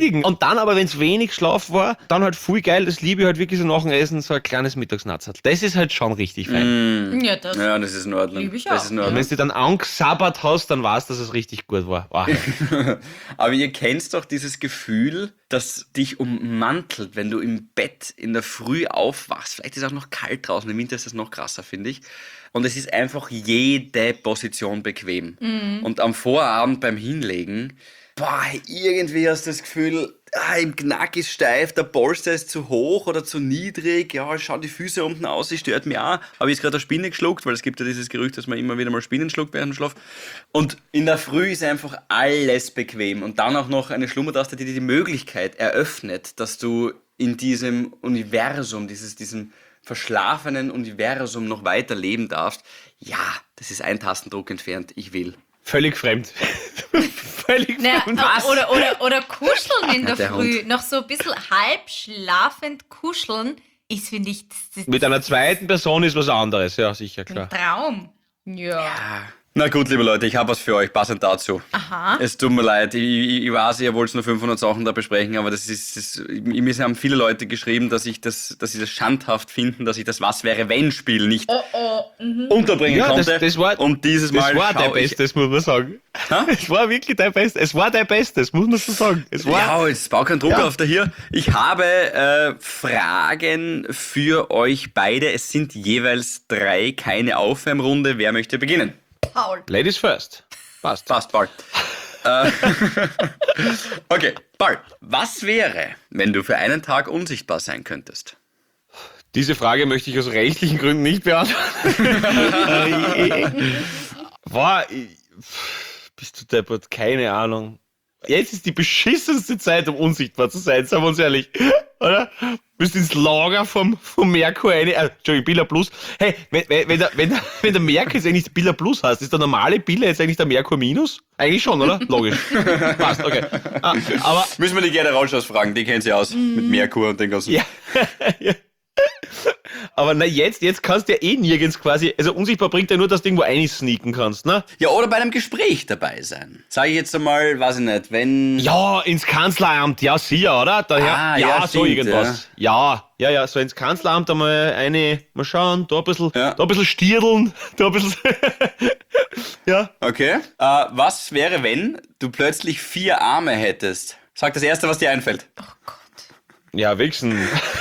dann aber, wenn es wenig Schlaf war, dann halt voll geil, das liebe ich halt wirklich so nach dem Essen, so ein kleines Mittagsnatzerl. Das ist halt schon richtig fein. Ja, das Ja, das ist in Ordnung. liebe ich Das auch. ist in Und Ordnung. wenn du dann angesabbert hast, dann weißt du, dass es richtig gut war. Wow. Aber ihr kennt doch dieses Gefühl, das dich ummantelt, wenn du im Bett in der Früh aufwachst. Vielleicht ist es auch noch kalt draußen, im Winter ist das noch krasser, finde ich. Und es ist einfach jede Position bequem. Und am Vorabend beim Hinlegen, irgendwie hast du das Gefühl, im Knack ist steif, der Polster ist zu hoch oder zu niedrig. Ja, schau die Füße unten aus, die stört mich auch. Habe ich jetzt gerade eine Spinne geschluckt, weil es gibt ja dieses Gerücht, dass man immer wieder mal Spinnen schluckt während dem Schlaf. Und in der Früh ist einfach alles bequem. Und dann auch noch eine Schlummertaste, die dir die Möglichkeit eröffnet, dass du in diesem Universum, diesem verschlafenen Universum noch weiter leben darfst. Ja, das ist ein Tastendruck entfernt. Ich will. Völlig fremd. Völlig Naja, fremd. oder kuscheln in der der Früh. Noch so ein bisschen halb schlafend kuscheln ist, finde ich, das Mit einer zweiten Person ist was anderes, ja, sicher, klar. ein Traum. Ja. Na gut, liebe Leute, ich habe was für euch, passend dazu. Aha. Es tut mir leid, ich weiß, ihr wollt nur 500 Sachen da besprechen, aber mir haben viele Leute geschrieben, dass sie das schandhaft finden, dass ich das Was-wäre-wenn-Spiel nicht unterbringen Ja, konnte. das war, und dieses das Mal war dein schau ich... Bestes, muss man sagen. Ha? Es war wirklich dein Bestes. Es war dein Bestes, muss man so sagen. Es war, Ja, jetzt bau keinen Druck Ja. auf da hier. Ich habe Fragen für euch beide. Es sind jeweils 3, keine Aufwärmrunde. Wer möchte beginnen? Paul. Ladies first. Passt. Passt, Paul. Okay, Paul. Was wäre, wenn du für einen Tag unsichtbar sein könntest? Diese Frage möchte ich aus rechtlichen Gründen nicht beantworten. Bist du deppert? Keine Ahnung. Jetzt ist die beschissenste Zeit, um unsichtbar zu sein, sagen wir uns ehrlich. Oder? Du bist ins Lager vom Merkur eine. Entschuldigung, Billa Plus. Hey, wenn der Merkur jetzt eigentlich Billa Plus heißt, ist der normale Billa jetzt eigentlich der Merkur Minus? Eigentlich schon, oder? Logisch. Passt, okay. Aber Müssen wir die Gerda Rauschhaus fragen, die kennt sie aus. Mit Merkur und den ganzen... ja. Aber na jetzt kannst du ja eh nirgends quasi, also unsichtbar bringt ja nur, dass du irgendwo einsneaken kannst, ne? Ja, oder bei einem Gespräch dabei sein. Sag ich jetzt einmal, weiß ich nicht, wenn... Ja, ins Kanzleramt, ja sicher, oder? Daher, ja, so stimmt, irgendwas. Ja, so ins Kanzleramt einmal mal schauen, da ein bisschen stirdeln, da ein bisschen, ja. Okay. Was wäre, wenn du plötzlich 4 Arme hättest? Sag das Erste, was dir einfällt. Ja, wichsen.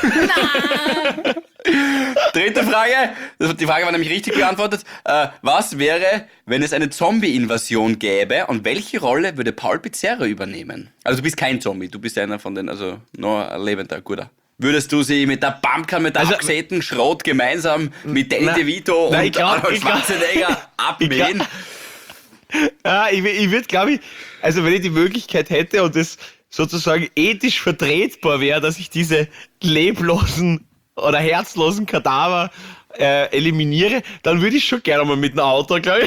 Dritte Frage. Die Frage war nämlich richtig beantwortet. Was wäre, wenn es eine Zombie-Invasion gäbe und welche Rolle würde Paul Pizzerra übernehmen? Also du bist kein Zombie, du bist einer von den, also nur ein lebender, guter. Würdest du sie mit der Pumpkin, mit der Also- abgesäten Schrot gemeinsam mit Danny DeVito nein, und ich glaub- Arnold ich glaub- Schwarzenegger abmähen? Ja, ich würde, glaube ich, also wenn ich die Möglichkeit hätte und es sozusagen ethisch vertretbar wäre, dass ich diese leblosen oder herzlosen Kadaver eliminiere, dann würde ich schon gerne mal mit einem Auto, glaube ich.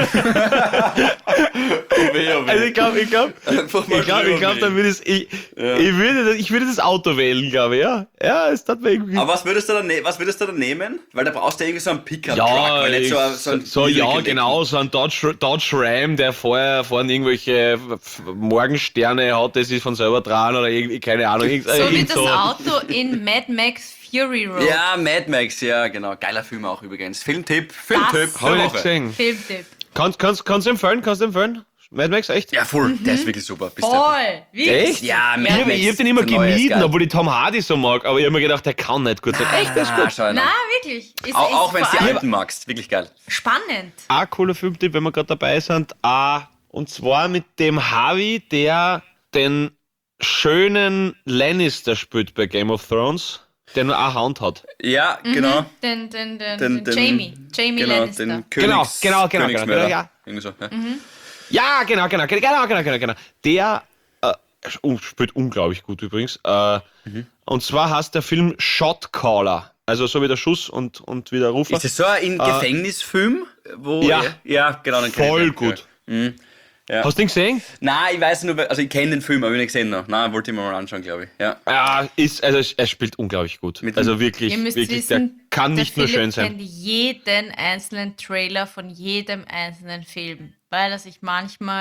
Also ich glaube, dann würde ich würde das Auto wählen, glaube ich, ja. Ja, es tat mir irgendwie. Aber was würdest du dann nehmen? Weil da brauchst du irgendwie so einen Pickup-Truck, Ja, weil nicht so ein ja, niedrigen genau, so ein Dodge Ram, der vorne irgendwelche Morgensterne hat, das ist von selber dran oder irgendwie, keine Ahnung. So wie das Auto in Mad Max Fury Road. Ja, Mad Max, ja, genau. Geiler Film auch übrigens. Filmtipp Hab der ich nicht Woche. gesehen. Filmtipp. Kannst du empfehlen? Mad Max, echt? Ja, voll. Der ist wirklich super. Bist du- Voll. Wirklich? Echt? Ja, Mad Ich Max. hab den immer der neue ist gemieden, geil. obwohl ich Tom Hardy so mag, aber ich hab mir gedacht, der kann nicht gut sein. Echt, das ist gut. Schau Na, mal. wirklich. Ist, Auch wenn ist du die vor allem alten magst. Wirklich geil. spannend. Ein cooler Filmtipp, wenn wir gerade dabei sind. Und zwar mit dem Harvey, der den schönen Lannister spielt bei Game of Thrones, der nur eine Hand hat. Ja, genau. Den Jamie. Jamie Genau, Lannister. den Genau, Königsmörder. ja. Irgendwie so, ja. Ja, genau. Der spielt unglaublich gut übrigens. Und zwar heißt der Film Shot Caller. Also so wie der Schuss und wie der Rufer. Ist das so ein Gefängnisfilm? Wo Ja. Ja, genau. Den kenn ich Voll ja. gut. Ja. Hast du den gesehen? Nein, ich weiß nur, also ich kenne den Film, aber ich nicht gesehen noch. Nein, wollte ich mir mal anschauen, glaube ich. Ja. Ja, er spielt unglaublich gut. Mit Also dem- wirklich, Ihr müsst wirklich, wissen, der kann der nicht nur Philipp schön sein. kennt jeden einzelnen Trailer von jedem einzelnen Film, weil er sich manchmal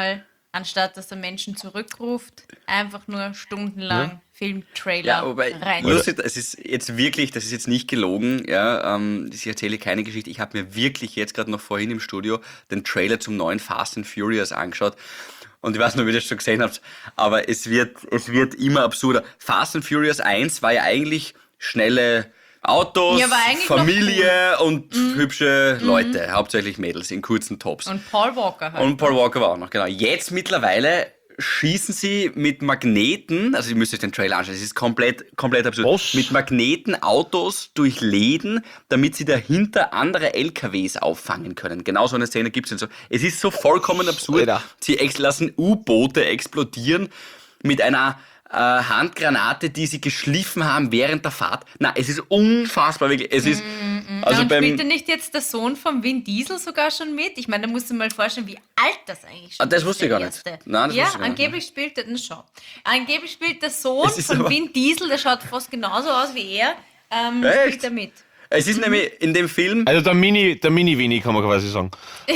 anstatt dass der Menschen zurückruft, einfach nur stundenlang Filmtrailer Ja, wobei, rein. lustig, es ist jetzt wirklich, das ist jetzt nicht gelogen, ja, ich erzähle keine Geschichte, ich habe mir wirklich jetzt gerade noch vorhin im Studio den Trailer zum neuen Fast and Furious angeschaut und ich weiß nicht, ob ihr das schon gesehen habt, aber es wird immer absurder. Fast and Furious 1 war ja eigentlich schnelle Autos, Ja, war eigentlich Familie und hübsche Leute, hauptsächlich Mädels in kurzen Tops. Und Paul Walker halt. Und Paul Walker war auch noch, genau. Jetzt mittlerweile schießen sie mit Magneten, also ihr müsst euch den Trailer anschauen, es ist komplett absurd, Was? mit Magneten Autos durch Läden, damit sie dahinter andere LKWs auffangen können. Genau so eine Szene gibt es. So. Es ist so vollkommen absurd. Alter. Sie lassen U-Boote explodieren mit einer Handgranate, die sie geschliffen haben während der Fahrt. Na, es ist unfassbar, wirklich. Es ist, also und beim, spielt denn nicht jetzt der Sohn von Vin Diesel sogar schon mit? Ich meine, da musst du mal vorstellen, wie alt das eigentlich schon das ist. wusste ich der gar nicht. erste. Nein, das ja, wusste ich gar nicht. angeblich spielt der, angeblich spielt der Sohn Es ist von aber- Vin Diesel, der schaut fast genauso aus wie er, Echt? spielt er mit. es ist nämlich in dem Film, Also der Mini-Winnie kann man quasi sagen.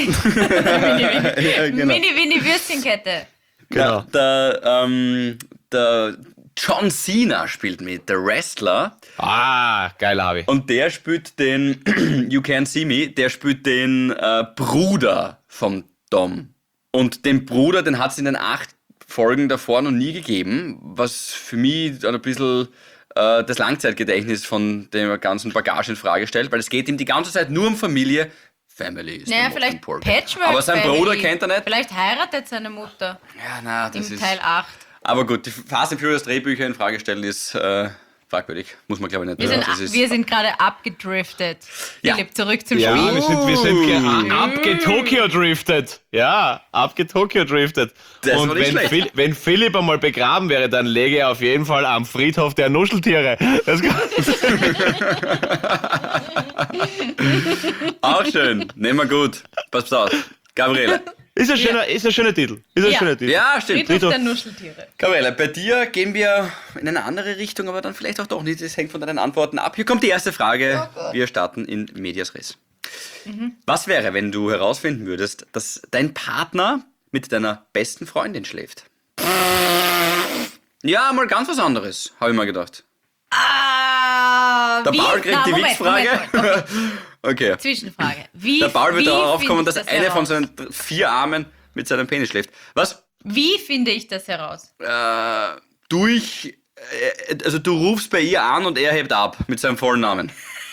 ja, genau. Mini-Würstchenkette. Genau. Der John Cena spielt mit, der Wrestler. Ah, geil, Harvey. Und der spielt den, You Can't See Me, der spielt den Bruder vom Dom. Und den Bruder, den hat es in den 8 Folgen davor noch nie gegeben, was für mich ein bisschen das Langzeitgedächtnis von der ganzen Bagage in Frage stellt, weil es geht ihm die ganze Zeit nur um Familie. Family ist Naja, the most vielleicht important. Patchwork Aber sein Family. Bruder kennt er nicht. Vielleicht heiratet seine Mutter Ja, na, das im ist... Teil 8. Aber gut, die Fast and Furious Drehbücher in Frage stellen ist fragwürdig. Muss man, glaube ich, nicht Wir, tun. sind, Das ist- wir sind gerade abgedriftet. Ja. Philipp, zurück zum Ja, Spiel. wir sind abgetokio-driftet. Ja, abgetokio-driftet. Das Und war nicht wenn, schlecht. wenn Philipp einmal begraben wäre, dann läge er auf jeden Fall am Friedhof der Nuscheltiere. Das kann, Auch schön. Nehmen wir gut. Pass auf. Gabriele. ist ein schöner Titel. Ist ein Ja. schöner Titel. Ja, stimmt. Friedhof der Nuscheltiere. Gabriele, bei dir gehen wir in eine andere Richtung, aber dann vielleicht auch doch nicht. Das hängt von deinen Antworten ab. Hier kommt die erste Frage. Wir starten in Medias Res. Was wäre, wenn du herausfinden würdest, dass dein Partner mit deiner besten Freundin schläft? Ja, mal ganz was anderes, habe ich mal gedacht. Der Wie? Paul kriegt Na, die Moment, Wichsfrage. Moment. Okay. Zwischenfrage. Wie, Der Paul wird wie darauf finde kommen, ich dass das eine von heraus? seinen 4 Armen mit seinem Penis schläft. Was? Wie finde ich das heraus? Also du rufst bei ihr an und er hebt ab mit seinem vollen Namen.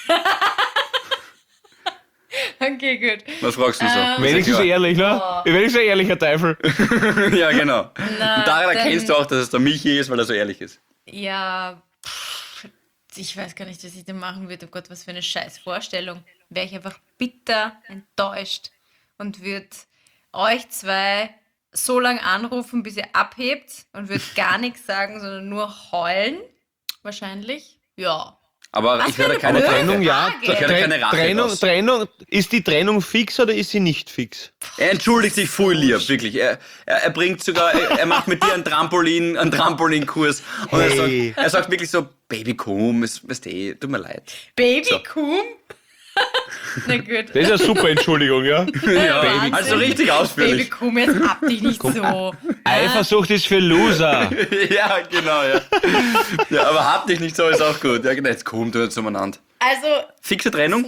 Okay, gut. Was fragst du so? Wenigstens ehrlich, ne? Wenigstens ein ehrlicher Teufel. Ja, genau. Und daran dann- erkennst du auch, dass es der Michi ist, weil er so ehrlich ist. Ja, ich weiß gar nicht, was ich da machen würde. Oh Gott, was für eine scheiß Vorstellung. Wäre ich einfach bitter enttäuscht und würde euch zwei so lange anrufen, bis ihr abhebt und würde gar nichts sagen, sondern nur heulen. Wahrscheinlich. Ja. Aber Was ich für werde eine keine blöde Trennung, ja. Frage. Ich höre keine Rache draus. Trennung, ist die Trennung fix oder ist sie nicht fix? Er entschuldigt sich voll lieb, wirklich. Er bringt sogar, er macht mit dir einen Trampolinkurs. Und Hey. er sagt wirklich so, Baby, komm, weißt du, tut mir leid. Baby So. Kuhm? Na gut. Das ist eine super Entschuldigung, ja. Ja, Wahnsinn. also richtig Baby ausführlich. Kuhm, jetzt hab dich nicht so. Eifersucht ist für Loser. Ja, genau, ja. Ja, aber hab dich nicht so, ist auch gut. Ja, genau, jetzt komm, du jetzt umeinander. Also, Fixe Trennung?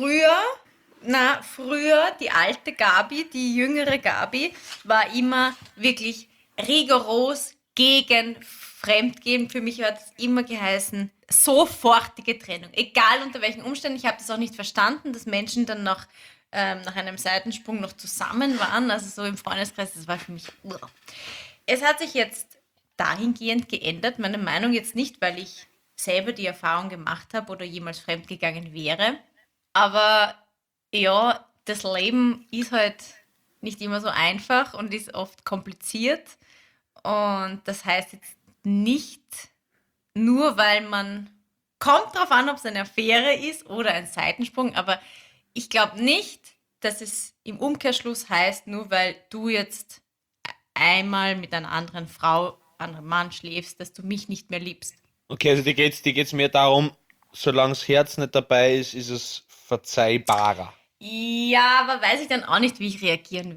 früher die alte Gabi, die jüngere Gabi, war immer wirklich rigoros gegen Fremdgehen. Für mich hat es immer geheißen, sofortige Trennung. Egal unter welchen Umständen. Ich habe das auch nicht verstanden, dass Menschen dann nach einem Seitensprung noch zusammen waren. Also so im Freundeskreis, das war für mich... Uah. Es hat sich jetzt dahingehend geändert. Meine Meinung jetzt nicht, weil ich selber die Erfahrung gemacht habe oder jemals fremdgegangen wäre. Aber ja, das Leben ist halt nicht immer so einfach und ist oft kompliziert. Und das heißt jetzt nicht nur, weil man, kommt drauf an, ob es eine Affäre ist oder ein Seitensprung, aber ich glaube nicht, dass es im Umkehrschluss heißt, nur weil du jetzt einmal mit einer anderen Frau, anderen Mann schläfst, dass du mich nicht mehr liebst. Okay, also dir geht's mehr darum, solange das Herz nicht dabei ist, ist es verzeihbarer. Ja, aber weiß ich dann auch nicht, wie ich reagieren würde.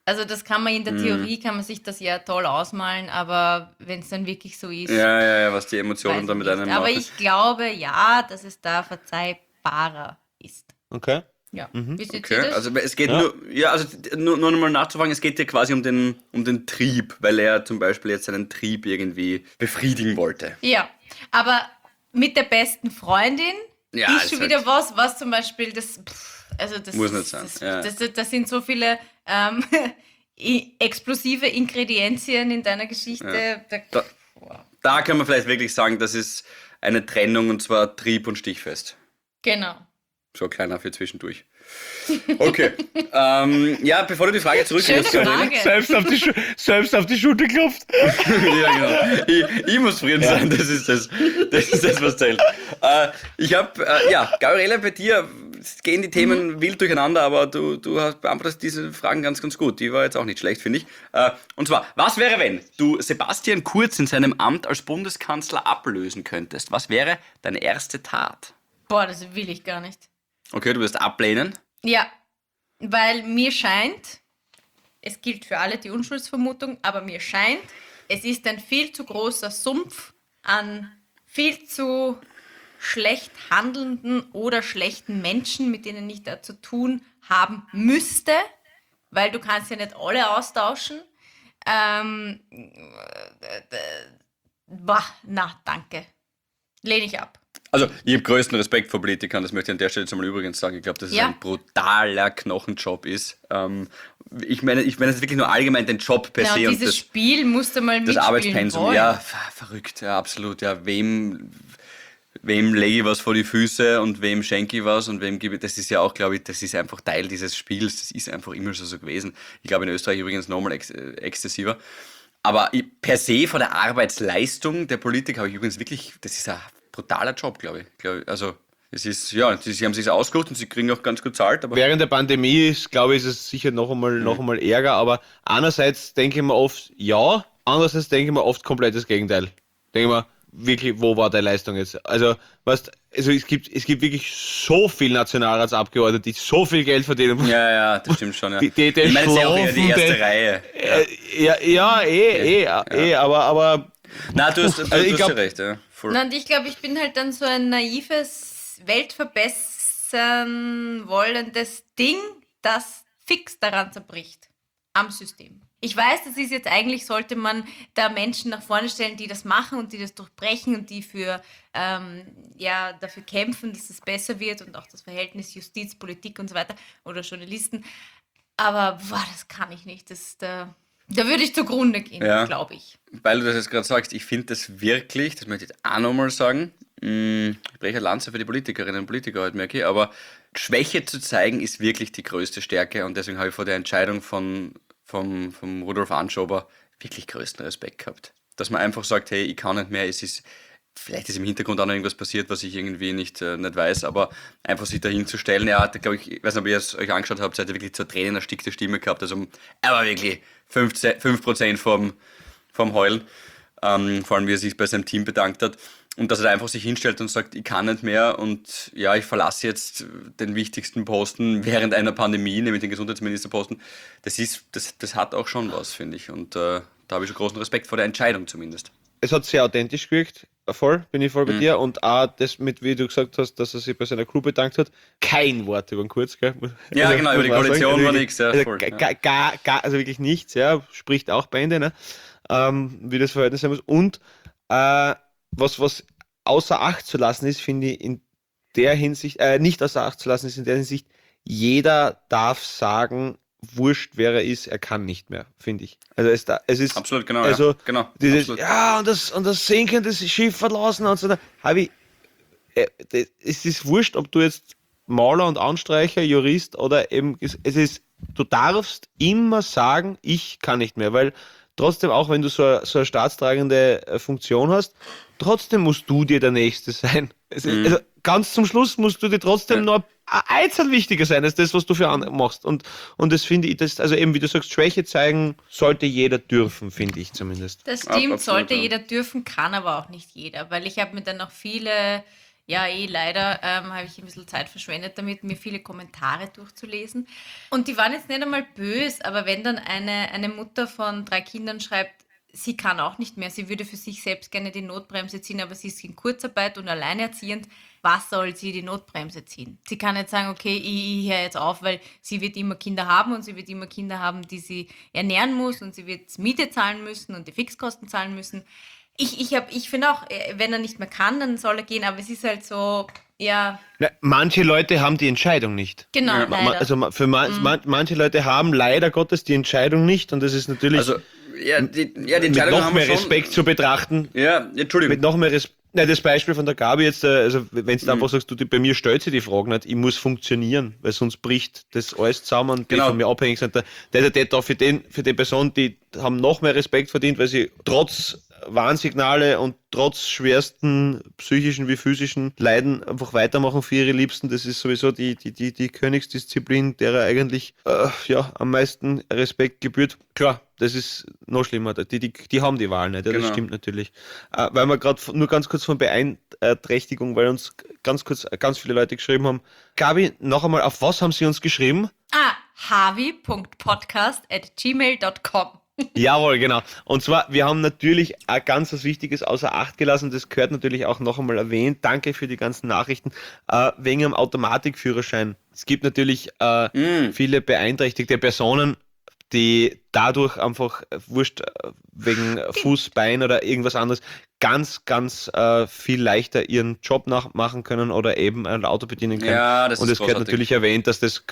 Also das kann man in der Theorie, kann man sich das ja toll ausmalen, aber wenn es dann wirklich so ist, Ja, was die weiß Emotionen ich da mit nicht. einem Aber machen. ich glaube, ja, dass es da verzeihbarer ist. Okay. Ja. Wie seht ihr Okay, das? also es geht Ja. nur nochmal nachzufragen, es geht ja quasi um den Trieb, weil er zum Beispiel jetzt seinen Trieb irgendwie befriedigen wollte. Ja, aber mit der besten Freundin Ja, ist ist schon halt- wieder was zum Beispiel also das Muss nicht ist- sein, Das, ja. das sind so viele explosive Ingredienzien in deiner Geschichte. Da- Da kann man vielleicht wirklich sagen, das ist eine Trennung und zwar Trieb und Stichfest. Genau. So ein kleiner für zwischendurch. Okay. Ja, bevor du die Frage zurückgibst, Schöne Karolina. Frage. Selbst auf die Schulter klopft. Ja, genau. Ich muss zufrieden sein, das ist das, was zählt. Ich habe, Gabriele, bei dir gehen die Themen wild durcheinander, aber du hast beantwortet diese Fragen ganz, ganz gut. Die war jetzt auch nicht schlecht, finde ich. Und zwar, was wäre, wenn du Sebastian Kurz in seinem Amt als Bundeskanzler ablösen könntest? Was wäre deine erste Tat? Boah, das will ich gar nicht. Okay, du wirst ablehnen. Ja, weil mir scheint, es gilt für alle die Unschuldsvermutung, aber mir scheint, es ist ein viel zu großer Sumpf an viel zu schlecht handelnden oder schlechten Menschen, mit denen ich da zu tun haben müsste, weil du kannst ja nicht alle austauschen. Danke. Lehne ich ab. Also, ich habe größten Respekt vor Politikern, das möchte ich an der Stelle jetzt mal übrigens sagen. Ich glaube, dass es Ja. ein brutaler Knochenjob ist. Ich meine jetzt wirklich nur allgemein den Job per Ja, se und und dieses Spiel musste mal das mitspielen Arbeitspensum. wollen. Ja, verrückt, ja, absolut. Ja, wem lege ich was vor die Füße und wem schenke ich was und wem gebe ich, das ist ja auch, glaube ich, das ist einfach Teil dieses Spiels. Das ist einfach immer schon so gewesen. Ich glaube in Österreich übrigens nochmal exzessiver. Aber per se von der Arbeitsleistung der Politiker habe ich übrigens wirklich, das ist ein brutaler Job, glaube ich. Also, es ist, ja, sie haben sich ausgesucht und sie kriegen auch ganz gut Zahlt, aber Während der Pandemie ist, glaube ich, ist es sicher noch einmal Ärger, aber einerseits denke ich mir oft ja, andererseits denke ich mir oft komplett das Gegenteil. Denke ich mir, wirklich, wo war die Leistung jetzt? Also, es gibt wirklich so viele Nationalratsabgeordnete, die so viel Geld verdienen. ja, das stimmt schon. Ja. Die ich meine, es ist ja auch eher die erste schlafende- Reihe. Aber Na, du hast ich ja glaub- recht, ja. Voll. Na, und ich glaube, ich bin halt dann so ein naives, weltverbessern wollendes Ding, das fix daran zerbricht. Am System. Ich weiß, das ist jetzt eigentlich, sollte man da Menschen nach vorne stellen, die das machen und die das durchbrechen und die dafür kämpfen, dass es besser wird und auch das Verhältnis Justiz, Politik und so weiter oder Journalisten. Aber das kann ich nicht. Da würde ich zugrunde gehen, Ja. glaube ich. Weil du das jetzt gerade sagst, ich finde das wirklich, das möchte ich jetzt auch nochmal sagen, ich breche eine Lanze für die Politikerinnen und Politiker heute, merke ich, aber Schwäche zu zeigen ist wirklich die größte Stärke und deswegen habe ich vor der Entscheidung vom Rudolf Anschober wirklich größten Respekt gehabt. Dass man einfach sagt, hey, ich kann nicht mehr, vielleicht ist im Hintergrund auch noch irgendwas passiert, was ich irgendwie nicht weiß, aber einfach sich dahin zu stellen, er hat, glaube ich weiß nicht, ob ihr es euch angeschaut habt, hat er wirklich zur Tränen erstickte Stimme gehabt, also er war wirklich 5% vom Heulen, vor allem wie er sich bei seinem Team bedankt hat. Und dass er da einfach sich hinstellt und sagt, ich kann nicht mehr und ja, ich verlasse jetzt den wichtigsten Posten während einer Pandemie, nämlich den Gesundheitsministerposten. Das hat auch schon was, finde ich. Und da habe ich schon großen Respekt vor der Entscheidung zumindest. es hat sehr authentisch gewirkt. Bin ich voll bei dir. Und auch das mit, wie du gesagt hast, dass er sich bei seiner Crew bedankt hat, kein Wort über den Kurz, gell? Ja, genau, über die muss man Koalition sagen. war nichts, ja, Also voll, also wirklich nichts, ja, spricht auch Bände, ne? Wie das Verhältnis sein muss. Und was außer Acht zu lassen ist, finde ich in der Hinsicht, nicht außer Acht zu lassen ist in der Hinsicht, jeder darf sagen, wurscht, wer er ist, er kann nicht mehr, finde ich. Also es ist Absolut, genau. also ja. Genau, dieses, absolut. ja, und das sinkende Schiff verlassen und so. Habe ich, es ist wurscht, ob du jetzt Maler und Anstreicher, Jurist oder eben, du darfst immer sagen, ich kann nicht mehr, weil trotzdem, auch wenn du so eine staatstragende Funktion hast, trotzdem musst du dir der Nächste sein. Also ganz zum Schluss musst du dir trotzdem noch einzeln wichtiger sein als das, was du für andere machst. Und das finde ich, also eben wie du sagst, Schwäche zeigen sollte jeder dürfen, finde ich zumindest. Das stimmt, absolut, sollte ja. jeder dürfen, kann aber auch nicht jeder, weil ich habe mir dann noch viele Ja, leider habe ich ein bisschen Zeit verschwendet damit, mir viele Kommentare durchzulesen. Und die waren jetzt nicht einmal böse, aber wenn dann eine Mutter von 3 Kindern schreibt, sie kann auch nicht mehr, sie würde für sich selbst gerne die Notbremse ziehen, aber sie ist in Kurzarbeit und alleinerziehend, was soll sie die Notbremse ziehen? Sie kann nicht sagen, okay, ich höre jetzt auf, weil sie wird immer Kinder haben und sie wird immer Kinder haben, die sie ernähren muss und sie wird Miete zahlen müssen und die Fixkosten zahlen müssen. Ich finde auch, wenn er nicht mehr kann, dann soll er gehen, aber es ist halt so, ja. Na, manche Leute haben die Entscheidung nicht. Genau, leider. Also für manche Leute haben leider Gottes die Entscheidung nicht und das ist natürlich Also, die mit Entscheidung noch haben wir mehr schon. Respekt zu betrachten. Ja, Entschuldigung. Mit noch mehr Respekt. Das Beispiel von der Gabi jetzt, also wenn du einfach sagst, bei mir stellt sie die Frage nicht, ich muss funktionieren, weil sonst bricht das alles zusammen, die Genau. von mir abhängig sind. Der da für die Person, die haben noch mehr Respekt verdient, weil sie trotz Warnsignale und trotz schwersten psychischen wie physischen Leiden einfach weitermachen für ihre Liebsten. Das ist sowieso die Königsdisziplin, derer eigentlich am meisten Respekt gebührt. Klar, das ist noch schlimmer. Die haben die Wahl nicht. Ja, das Genau. stimmt natürlich. Weil wir gerade nur ganz kurz von Beeinträchtigung, weil uns ganz viele Leute geschrieben haben. Gabi, noch einmal, auf was haben sie uns geschrieben? havi.podcast@gmail.com. Jawohl, genau. Und zwar, wir haben natürlich ein ganz was Wichtiges außer Acht gelassen, das gehört natürlich auch noch einmal erwähnt. Danke für die ganzen Nachrichten. Wegen dem Automatikführerschein. Es gibt natürlich viele beeinträchtigte Personen, die dadurch einfach, wegen Fuß, Bein oder irgendwas anderes, ganz viel leichter ihren Job machen können oder eben ein Auto bedienen können. Ja, das Und ist es gehört natürlich erwähnt, dass das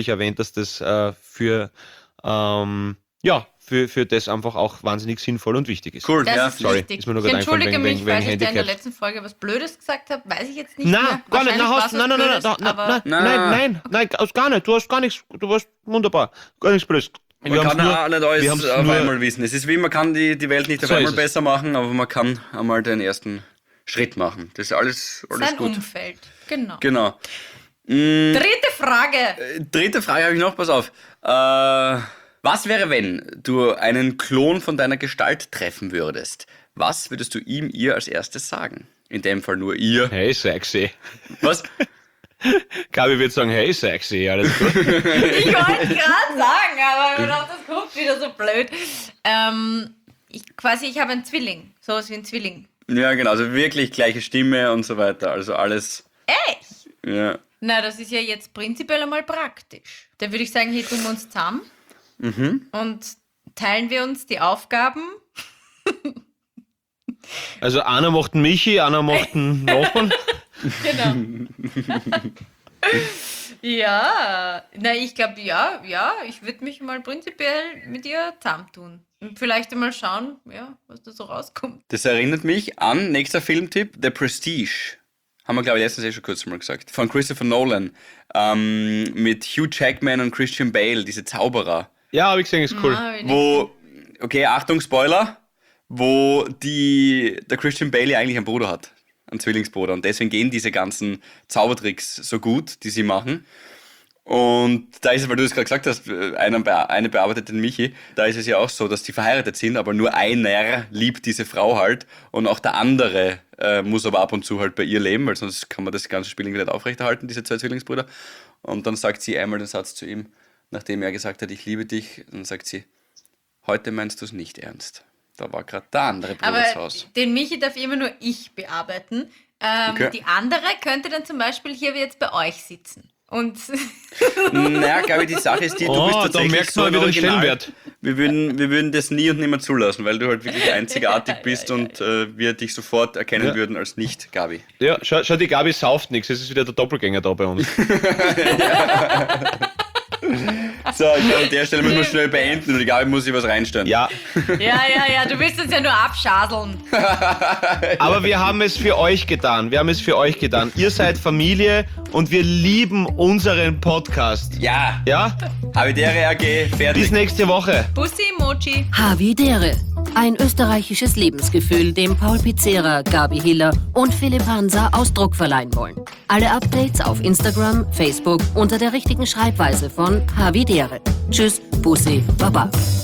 für das einfach auch wahnsinnig sinnvoll und wichtig ist. Cool, Das ja. ist sorry, wichtig. ist mir nur Ich gerade entschuldige eingefallen mich, wegen weil ich da in der Handicap. letzten Folge was Blödes gesagt habe. Weiß ich jetzt nicht Nein, mehr. gar nicht. Wahrscheinlich Nein, gar nicht. Du hast gar nichts. Du warst wunderbar. Gar nichts Blödes. Man kann auch nicht alles haben's auf nur- einmal wissen. Es ist wie, man kann die Welt nicht auf So ist einmal es. besser machen, aber man kann einmal den ersten Schritt machen. Das ist alles sein gut. Umfeld. Genau. Genau. Dritte Frage. Dritte Frage habe ich noch, pass auf. Was wäre, wenn du einen Klon von deiner Gestalt treffen würdest? Was würdest du ihm, ihr als erstes sagen? In dem Fall nur ihr. Hey, sexy. Was? Gabi wird sagen, hey, sexy. Alles gut. Ich wollte gerade sagen, aber ich dachte, das kommt wieder so blöd. Ich habe einen Zwilling. Sowas wie ein Zwilling. Ja, genau. Also wirklich gleiche Stimme und so weiter. Also alles. Echt? Ja. Na, das ist ja jetzt prinzipiell einmal praktisch. Da würde ich sagen, hier tun wir uns zusammen und teilen wir uns die Aufgaben. Also einer macht einen Michi, einer macht einen Nachbarn. Genau. Ja, na, ich glaube, ja, ich würde mich mal prinzipiell mit ihr zusammentun. Und vielleicht einmal schauen, ja, was da so rauskommt. Das erinnert mich an, nächster Filmtipp, The Prestige. Haben wir, glaube ich, letztens schon kurz mal gesagt. Von Christopher Nolan. Mit Hugh Jackman und Christian Bale, diese Zauberer. Ja, habe ich gesehen, ist cool. Wo, okay, Achtung, Spoiler, wo der Christian Bale eigentlich einen Bruder hat. Einen Zwillingsbruder. Und deswegen gehen diese ganzen Zaubertricks so gut, die sie machen. Und da ist es, weil du es gerade gesagt hast, eine bearbeitet den Michi, da ist es ja auch so, dass die verheiratet sind, aber nur einer liebt diese Frau halt und auch der andere muss aber ab und zu halt bei ihr leben, weil sonst kann man das ganze Spiel irgendwie nicht aufrechterhalten, diese 2 Zwillingsbrüder. Und dann sagt sie einmal den Satz zu ihm, nachdem er gesagt hat, ich liebe dich, dann sagt sie, heute meinst du es nicht ernst. Da war gerade der andere Bruder Aber ins Haus. den Michi darf immer nur ich bearbeiten. Okay. Die andere könnte dann zum Beispiel hier jetzt bei euch sitzen. Und Naja, glaube ich, die Sache ist die, du bist Da tatsächlich merkt so man ein wieder den Original. Stellenwert. Wir würden das nie und nimmer zulassen, weil du halt wirklich einzigartig bist und wir dich sofort erkennen würden als nicht Gabi. Ja, schau, die Gabi sauft nichts. Es ist wieder der Doppelgänger da bei uns. So, ich glaube, an der Stelle müssen wir schnell beenden und die Gabi muss sich was reinstellen. Ja, ja, du willst uns ja nur abschaseln. aber wir haben es für euch getan. Ihr seid Familie und wir lieben unseren Podcast. Ja, Ja? Havidere AG, fertig. Bis nächste Woche. Bussi-Emoji. Havidere. Ein österreichisches Lebensgefühl, dem Paul Pizzera, Gabi Hiller und Philipp Hansa Ausdruck verleihen wollen. Alle Updates auf Instagram, Facebook unter der richtigen Schreibweise von Havidere. Tschüss, Bussi, Baba.